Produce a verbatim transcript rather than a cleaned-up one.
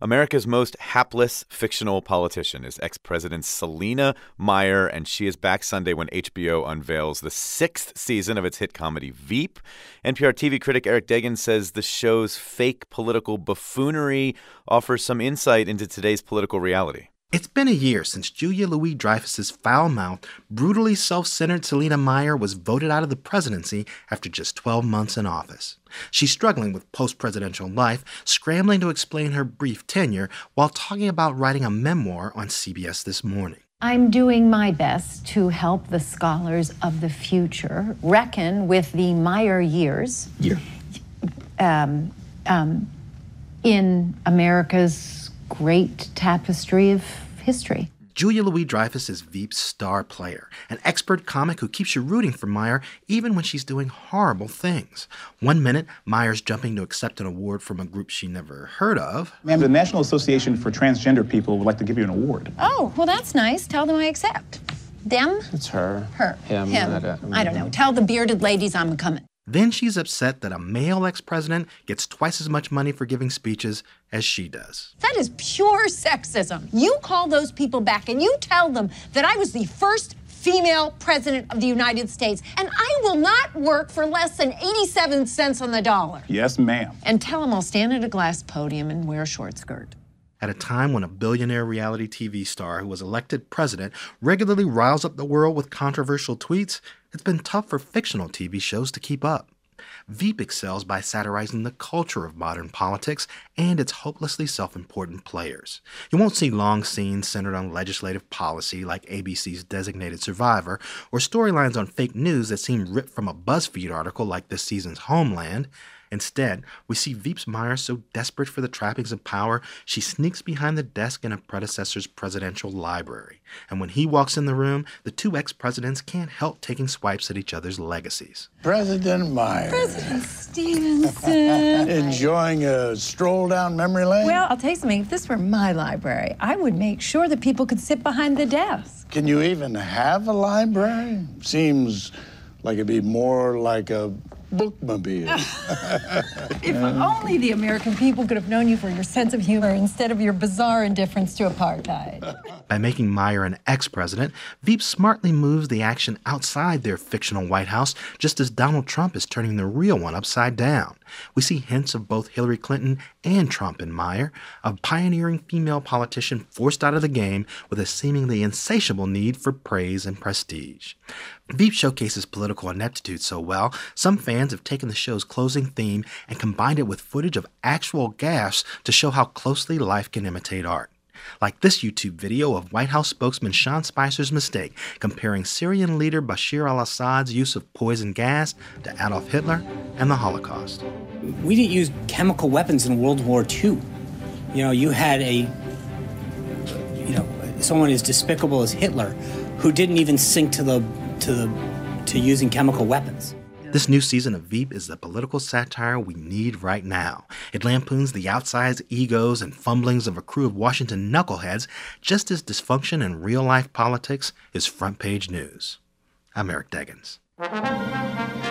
America's most hapless fictional politician is ex-President Selina Meyer, and she is back Sunday when H B O unveils the sixth season of its hit comedy Veep. N P R T V critic Eric Deggans says the show's fake political buffoonery offers some insight into today's political reality. It's been a year since Julia Louis-Dreyfus's foul-mouthed, brutally self-centered Selina Meyer was voted out of the presidency after just twelve months in office. She's struggling with post-presidential life, scrambling to explain her brief tenure while talking about writing a memoir on C B S This Morning. I'm doing my best to help the scholars of the future reckon with the Meyer years Year. um, um, in America's great tapestry of history. Julia Louis-Dreyfus is Veep's star player, an expert comic who keeps you rooting for Meyer even when she's doing horrible things. One minute, Meyer's jumping to accept an award from a group she never heard of. Ma'am, the National Association for Transgender People would like to give you an award. Oh, well, that's nice. Tell them I accept. Them? It's her. Her. Him. Him. I don't, I don't know. Tell the bearded ladies I'm coming. Then she's upset that a male ex-president gets twice as much money for giving speeches as she does. That is pure sexism. You call those people back and you tell them that I was the first female president of the United States, and I will not work for less than eighty-seven cents on the dollar. Yes, ma'am. And tell them I'll stand at a glass podium and wear a short skirt. At a time when a billionaire reality T V star who was elected president regularly riles up the world with controversial tweets, it's been tough for fictional T V shows to keep up. Veep excels by satirizing the culture of modern politics and its hopelessly self-important players. You won't see long scenes centered on legislative policy like A B C's Designated Survivor, or storylines on fake news that seem ripped from a BuzzFeed article like this season's Homeland. Instead, we see Veep's Meyer so desperate for the trappings of power, she sneaks behind the desk in a predecessor's presidential library. And when he walks in the room, the two ex-presidents can't help taking swipes at each other's legacies. President Meyer. President Stevenson. Enjoying a stroll down memory lane? Well, I'll tell you something. If this were my library, I would make sure that people could sit behind the desk. Can you even have a library? Seems like it'd be more like a bookmobile. If only the American people could have known you for your sense of humor instead of your bizarre indifference to apartheid. By making Meyer an ex-president, Veep smartly moves the action outside their fictional White House, just as Donald Trump is turning the real one upside down. We see hints of both Hillary Clinton and Trump in Meyer, a pioneering female politician forced out of the game with a seemingly insatiable need for praise and prestige. Veep showcases political ineptitude so well, some fans have taken the show's closing theme and combined it with footage of actual gaffes to show how closely life can imitate art. Like this YouTube video of White House spokesman Sean Spicer's mistake, comparing Syrian leader Bashar al-Assad's use of poison gas to Adolf Hitler and the Holocaust. We didn't use chemical weapons in World War Two. You know, you had a, you know, someone as despicable as Hitler who didn't even sink to the, to the, to using chemical weapons. This new season of Veep is the political satire we need right now. It lampoons the outsized egos and fumblings of a crew of Washington knuckleheads, just as dysfunction in real-life politics is front-page news. I'm Eric Deggans.